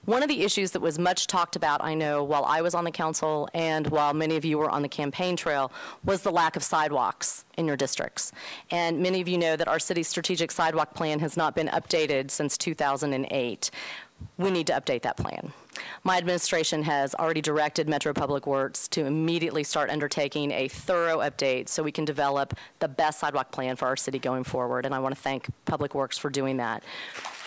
One of the issues that was much talked about, I know, while I was on the council and while many of you were on the campaign trail, was the lack of sidewalks in your districts. And many of you know that our city's strategic sidewalk plan has not been updated since 2008. We need to update that plan. My administration has already directed Metro Public Works to immediately start undertaking a thorough update so we can develop the best sidewalk plan for our city going forward, and I want to thank Public Works for doing that.